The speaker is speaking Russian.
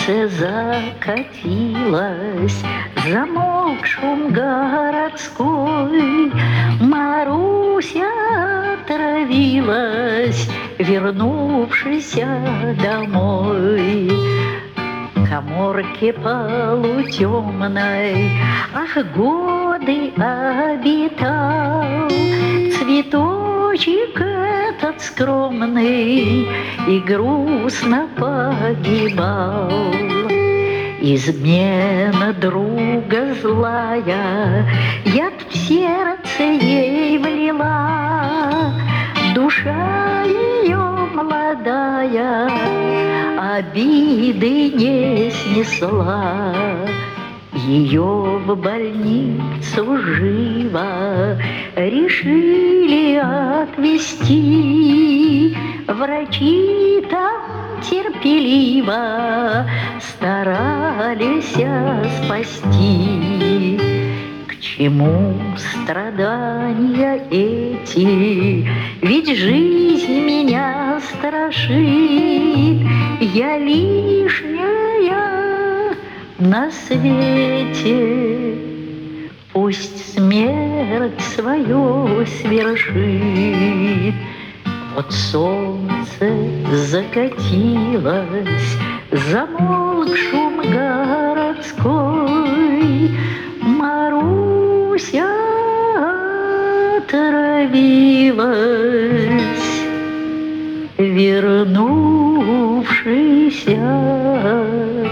солнце закатилось, замолк шум городской. Маруся отравилась, вернувшись домой. В каморке полутемной, ах, годы обитал цветочек этот скромный и грустно погибал. Измена друга злая яд в сердце ей влила, душа ее молодая обиды не снесла. Ее в больницу живо решили отвезти. Врачи там терпеливо старались спасти. К чему страдания эти? Ведь жизнь меня страшит. Я лишняя на свете, пусть смерть свое свершит. Вот солнце закатилось, замолк шум городской. Маруся отравилась, вернувшись